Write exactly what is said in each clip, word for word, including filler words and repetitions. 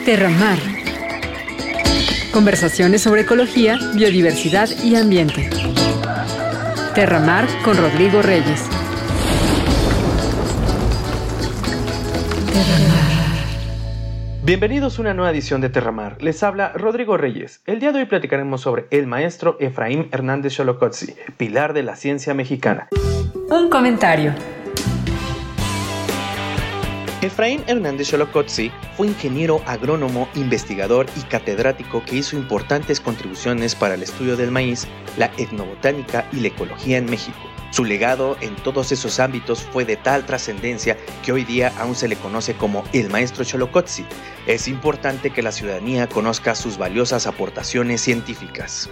Terramar. Conversaciones sobre ecología, biodiversidad y ambiente. Terramar con Rodrigo Reyes. Bienvenidos a una nueva edición de Terramar. Les habla Rodrigo Reyes. El día de hoy platicaremos sobre el maestro Efraín Hernández Xolocotzi, pilar de la ciencia mexicana. Un comentario. Efraín Hernández Xolocotzi fue ingeniero agrónomo, investigador y catedrático que hizo importantes contribuciones para el estudio del maíz, la etnobotánica y la ecología en México. Su legado en todos esos ámbitos fue de tal trascendencia que hoy día aún se le conoce como el maestro Xolocotzi. Es importante que la ciudadanía conozca sus valiosas aportaciones científicas.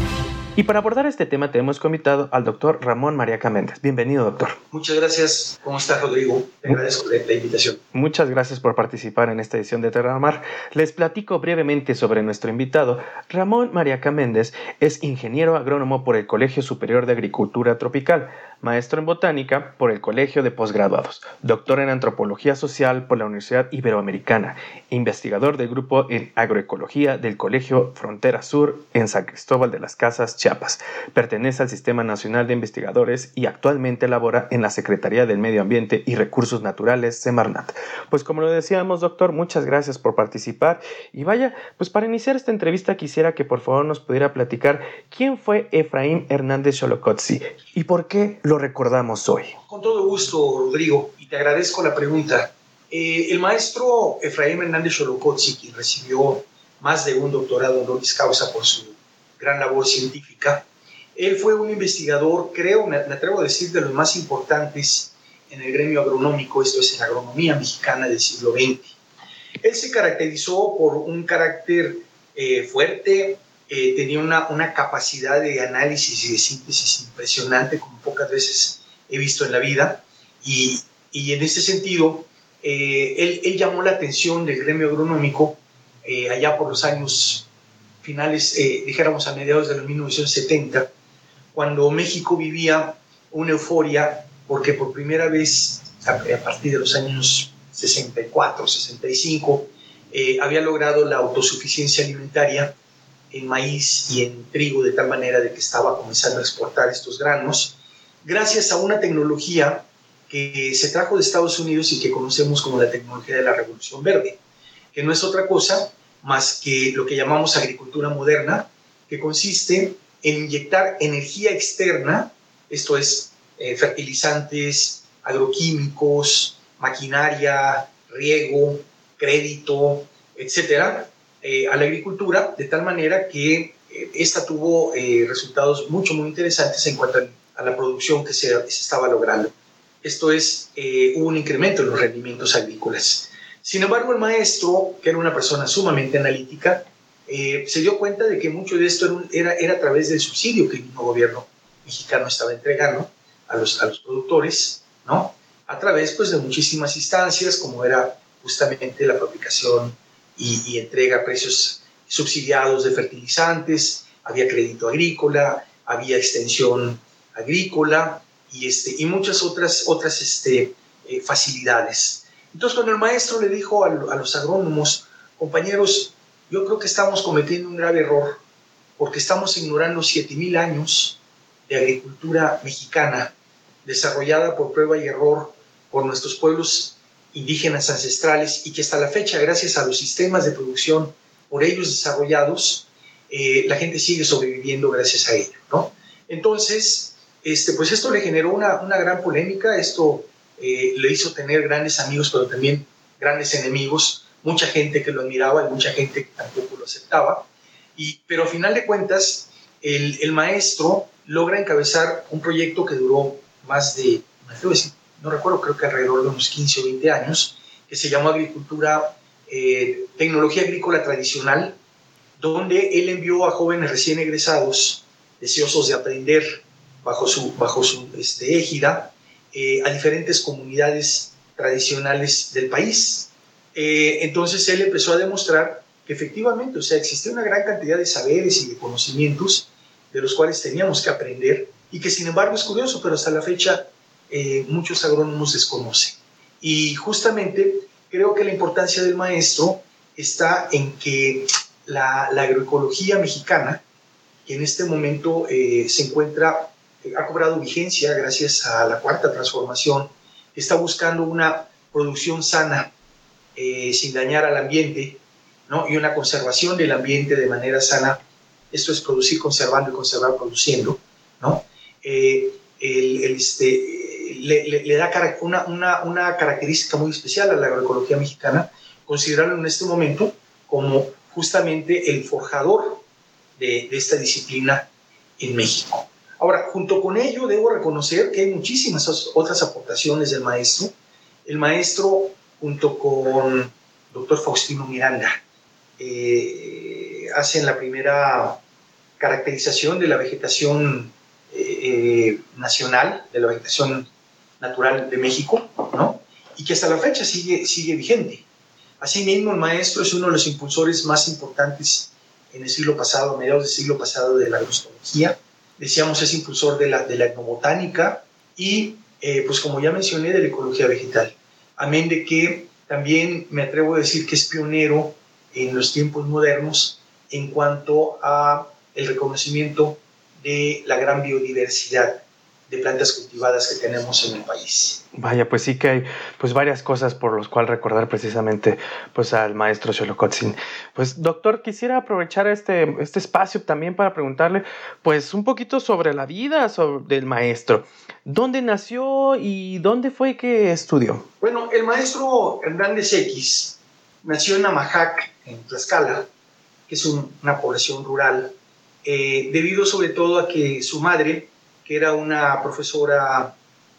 Y para abordar este tema tenemos invitado al doctor Ramón Mariaca Méndez. Bienvenido, doctor. Muchas gracias. ¿Cómo estás, Rodrigo? Te agradezco la invitación. Muchas gracias por participar en esta edición de Terramar. Les platico brevemente sobre nuestro invitado. Ramón Mariaca Méndez es ingeniero agrónomo por el Colegio Superior de Agricultura Tropical, maestro en botánica por el Colegio de Posgraduados, doctor en antropología social por la Universidad Iberoamericana, investigador del grupo en agroecología del Colegio Frontera Sur en San Cristóbal de las Casas, Chiapas. Pertenece al Sistema Nacional de Investigadores y actualmente labora en la Secretaría del Medio Ambiente y Recursos Naturales, Semarnat. Pues como lo decíamos, doctor, muchas gracias por participar. Y vaya, pues para iniciar esta entrevista quisiera que por favor nos pudiera platicar quién fue Efraín Hernández Xolocotzi y por qué lo recordamos hoy. Con todo gusto, Rodrigo, y te agradezco la pregunta. Eh, el maestro Efraín Hernández Xolocotzi, quien recibió más de un doctorado honoris causa por su gran labor científica, él fue un investigador, creo, me, me atrevo a decir, de los más importantes en el gremio agronómico, esto es, en la agronomía mexicana del siglo veinte. Él se caracterizó por un carácter eh, fuerte, eh, tenía una, una capacidad de análisis y de síntesis impresionante, como pocas veces he visto en la vida, y, y en ese sentido, eh, él, él llamó la atención del gremio agronómico eh, allá por los años finales, eh, dijéramos a mediados de los mil novecientos setenta, cuando México vivía una euforia porque por primera vez, a, a partir de los años sesenta y cuatro, sesenta y cinco, eh, había logrado la autosuficiencia alimentaria en maíz y en trigo, de tal manera de que estaba comenzando a exportar estos granos, gracias a una tecnología que se trajo de Estados Unidos y que conocemos como la tecnología de la Revolución Verde, que no es otra cosa más que lo que llamamos agricultura moderna, que consiste en inyectar energía externa, esto es, eh, fertilizantes, agroquímicos, maquinaria, riego, crédito, etcétera, eh, a la agricultura, de tal manera que eh, esta tuvo eh, resultados mucho, muy interesantes en cuanto a la producción que se, se estaba logrando. Esto es, eh, hubo un incremento en los rendimientos agrícolas. Sin embargo, el maestro, que era una persona sumamente analítica, eh, se dio cuenta de que mucho de esto era, era a través del subsidio que el mismo gobierno mexicano estaba entregando a los, a los productores, ¿no? A través, pues, de muchísimas instancias, como era justamente la fabricación y, y entrega a precios subsidiados de fertilizantes, había crédito agrícola, había extensión agrícola y, este, y muchas otras, otras este, eh, facilidades. Entonces, cuando el maestro le dijo a, a los agrónomos, compañeros, yo creo que estamos cometiendo un grave error porque estamos ignorando siete mil años de agricultura mexicana desarrollada por prueba y error por nuestros pueblos indígenas ancestrales y que hasta la fecha, gracias a los sistemas de producción por ellos desarrollados, eh, la gente sigue sobreviviendo gracias a ello, ¿no? Entonces, este, pues esto le generó una, una gran polémica, esto eh, le hizo tener grandes amigos, pero también grandes enemigos, mucha gente que lo admiraba y mucha gente que tampoco lo aceptaba, y, pero a final de cuentas, el, el maestro logra encabezar un proyecto que duró más de, no recuerdo, creo que alrededor de unos quince o veinte años, que se llamó Agricultura, eh, Tecnología Agrícola Tradicional, donde él envió a jóvenes recién egresados, deseosos de aprender bajo su, bajo su este, égida, eh, a diferentes comunidades tradicionales del país. Eh, entonces él empezó a demostrar que efectivamente, o sea, existía una gran cantidad de saberes y de conocimientos de los cuales teníamos que aprender y que sin embargo es curioso, pero hasta la fecha eh, muchos agrónomos desconocen. Y justamente creo que la importancia del maestro está en que la, la agroecología mexicana, que en este momento eh, se encuentra, eh, ha cobrado vigencia gracias a la cuarta transformación, está buscando una producción sana, eh, sin dañar al ambiente, ¿no? Y una conservación del ambiente de manera sana. Esto es producir conservando y conservar produciendo, ¿no? Eh, el, el, este, le, le, le da una, una, una característica muy especial a la agroecología mexicana, considerarlo en este momento como justamente el forjador de, de esta disciplina en México. Ahora, junto con ello, debo reconocer que hay muchísimas otras aportaciones del maestro. El maestro, junto con doctor Faustino Miranda, eh, hacen la primera caracterización de la vegetación eh, nacional, de la vegetación natural de México, ¿no? Y que hasta la fecha sigue, sigue vigente. Asimismo, el maestro es uno de los impulsores más importantes en el siglo pasado, a mediados del siglo pasado, de la agroecología. Decíamos, es impulsor de la, de la etnobotánica y, eh, pues como ya mencioné, de la ecología vegetal. Amén de que también me atrevo a decir que es pionero en los tiempos modernos en cuanto a el reconocimiento de la gran biodiversidad de plantas cultivadas que tenemos en el país. Vaya, pues sí que hay pues varias cosas por las cuales recordar precisamente pues al maestro Xolocotzin. Pues doctor, quisiera aprovechar este, este espacio también para preguntarle pues un poquito sobre la vida sobre, del maestro. ¿Dónde nació y dónde fue que estudió? Bueno, el maestro Hernández X nació en Amajac, en Tlaxcala, que es un, una población rural, eh, debido sobre todo a que su madre, que era una profesora,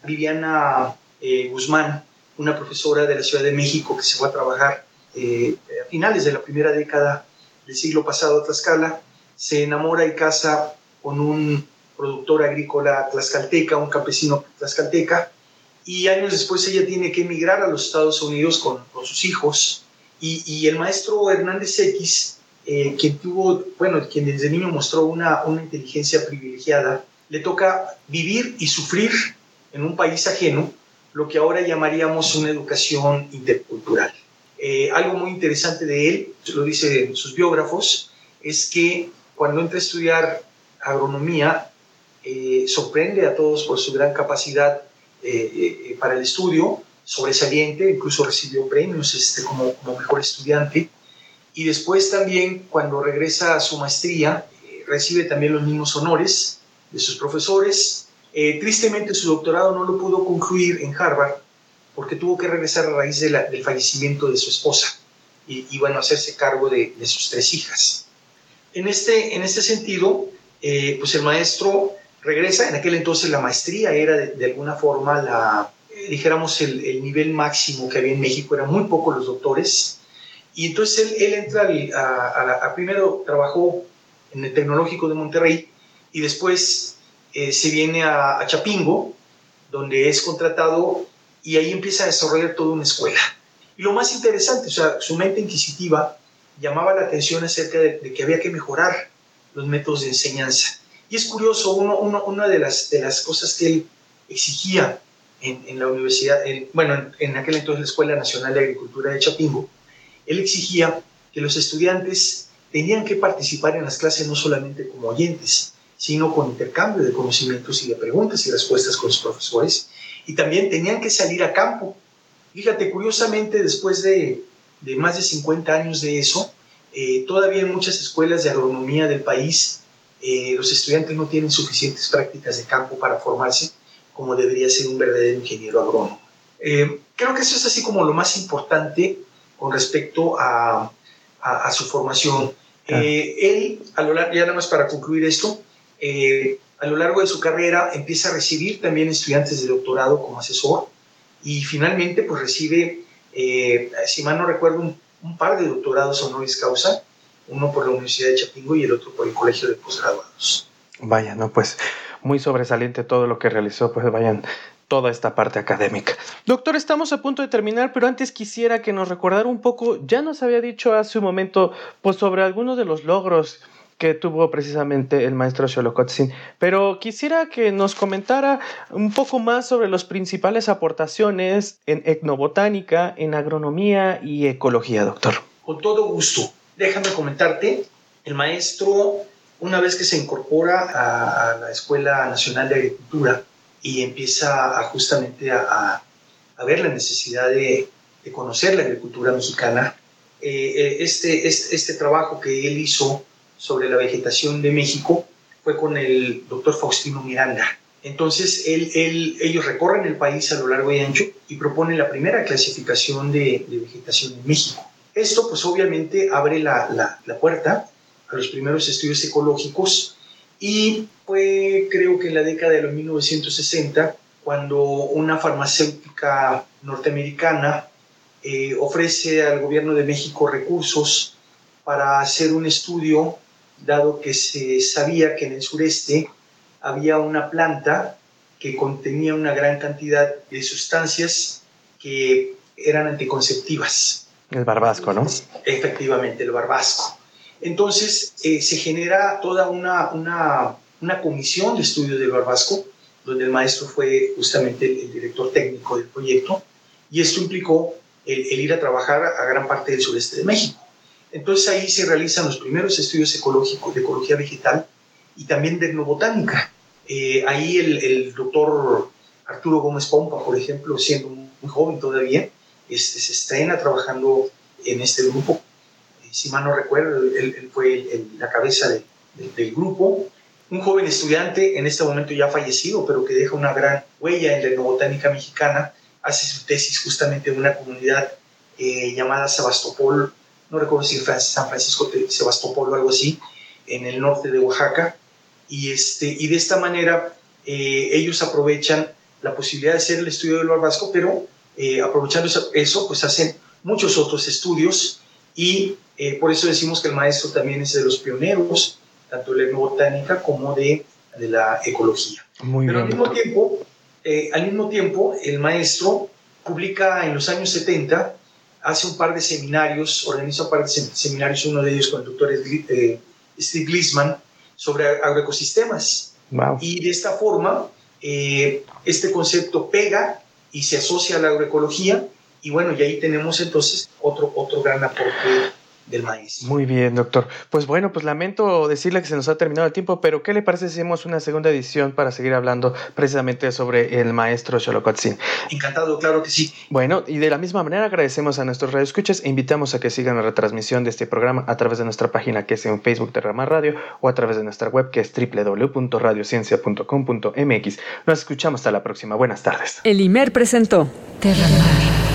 Viviana eh, Guzmán, una profesora de la Ciudad de México que se fue a trabajar eh, a finales de la primera década del siglo pasado a Tlaxcala, se enamora y casa con un productor agrícola tlaxcalteca, un campesino tlaxcalteca, y años después ella tiene que emigrar a los Estados Unidos con, con sus hijos, y, y el maestro Hernández X, eh, quien tuvo, bueno, quien desde niño mostró una, una inteligencia privilegiada, le toca vivir y sufrir en un país ajeno lo que ahora llamaríamos una educación intercultural. Eh, algo muy interesante de él, lo dicen sus biógrafos, es que cuando entra a estudiar agronomía, eh, sorprende a todos por su gran capacidad eh, eh, para el estudio, sobresaliente, incluso recibió premios este, como, como mejor estudiante, y después también cuando regresa a su maestría, eh, recibe también los mismos honores de sus profesores. Eh, tristemente su doctorado no lo pudo concluir en Harvard porque tuvo que regresar a raíz de la, del fallecimiento de su esposa y, y bueno, hacerse cargo de, de sus tres hijas. En este, en este sentido, eh, pues el maestro regresa. En aquel entonces la maestría era de, de alguna forma la, eh, dijéramos, el, el nivel máximo que había en México, eran muy pocos los doctores, y entonces él, él entra al, a, a, a, primero trabajó en el Tecnológico de Monterrey, y después eh, se viene a, a Chapingo, donde es contratado, y ahí empieza a desarrollar toda una escuela. Y lo más interesante, o sea, su mente inquisitiva llamaba la atención acerca de, de que había que mejorar los métodos de enseñanza. Y es curioso, uno, uno, una de las, de las cosas que él exigía en, en la universidad, en, bueno, en, en aquel entonces la Escuela Nacional de Agricultura de Chapingo, él exigía que los estudiantes tenían que participar en las clases no solamente como oyentes, sino con intercambio de conocimientos y de preguntas y respuestas con los profesores, y también tenían que salir a campo. Fíjate, curiosamente, después de, de más de cincuenta años de eso, eh, todavía en muchas escuelas de agronomía del país, eh, los estudiantes no tienen suficientes prácticas de campo para formarse como debería ser un verdadero ingeniero agrónomo. Eh, creo que eso es así como lo más importante con respecto a, a, a su formación. Eh, él, a lo largo, ya nada más para concluir esto, Eh, a lo largo de su carrera empieza a recibir también estudiantes de doctorado como asesor, y finalmente pues recibe, eh, si mal no recuerdo, un, un par de doctorados honoris causa, uno por la Universidad de Chapingo y el otro por el Colegio de Postgraduados. Vaya, no, pues muy sobresaliente todo lo que realizó, pues vayan, toda esta parte académica. Doctor, estamos a punto de terminar, pero antes quisiera que nos recordara un poco, ya nos había dicho hace un momento, pues sobre algunos de los logros que tuvo precisamente el maestro Xolocotzin, pero quisiera que nos comentara un poco más sobre las principales aportaciones en etnobotánica, en agronomía y ecología, doctor. Con todo gusto. Déjame comentarte, el maestro, una vez que se incorpora a, a la Escuela Nacional de Agricultura y empieza a, justamente a, a, a ver la necesidad de, de conocer la agricultura mexicana, eh, este, este, este trabajo que él hizo sobre la vegetación de México fue con el doctor Faustino Miranda. Entonces, él, él, ellos recorren el país a lo largo y ancho y proponen la primera clasificación de, de vegetación en México. Esto, pues, obviamente abre la, la, la puerta a los primeros estudios ecológicos y fue, creo que en la década de los mil novecientos sesenta, cuando una farmacéutica norteamericana eh, ofrece al gobierno de México recursos para hacer un estudio, dado que se sabía que en el sureste había una planta que contenía una gran cantidad de sustancias que eran anticonceptivas. El barbasco, ¿no? Efectivamente, el barbasco. Entonces eh, se genera toda una, una, una comisión de estudio del barbasco, donde el maestro fue justamente el, el director técnico del proyecto, y esto implicó el, el ir a trabajar a gran parte del sureste de México. Entonces ahí se realizan los primeros estudios ecológicos de ecología vegetal y también de etnobotánica. Eh, ahí el, el doctor Arturo Gómez Pompa, por ejemplo, siendo muy joven todavía, este, se estrena trabajando en este grupo. Eh, si mal no recuerdo, él, él fue el, el, la cabeza de, de, del grupo. Un joven estudiante, en este momento ya fallecido, pero que deja una gran huella en la etnobotánica mexicana, hace su tesis justamente en una comunidad eh, llamada Sebastopol, no recuerdo si San Francisco de Sebastopol o algo así, en el norte de Oaxaca, y, este, y de esta manera eh, ellos aprovechan la posibilidad de hacer el estudio del barbasco, pero eh, aprovechando eso, pues hacen muchos otros estudios, y eh, por eso decimos que el maestro también es de los pioneros, tanto de la etnobotánica como de, de la ecología. Muy pero bien. Al mismo tiempo, eh, al mismo tiempo, el maestro publica en los años setenta, hace un par de seminarios, organiza un par de seminarios, uno de ellos con el doctor eh, Steve Glisman, sobre agroecosistemas. Wow. Y de esta forma, eh, este concepto pega y se asocia a la agroecología, y bueno, y ahí tenemos entonces otro, otro gran aporte del maíz. Muy bien, doctor. Pues bueno, pues lamento decirle que se nos ha terminado el tiempo, pero ¿qué le parece si hacemos una segunda edición para seguir hablando precisamente sobre el maestro Xolocotzin? Encantado, claro que sí. Bueno, y de la misma manera agradecemos a nuestros radioescuchas e invitamos a que sigan la retransmisión de este programa a través de nuestra página, que es en Facebook Terramar Radio, o a través de nuestra web, que es doble u doble u doble u punto radiociencia punto com punto m x. Nos escuchamos hasta la próxima. Buenas tardes. El I M E R presentó Terramar.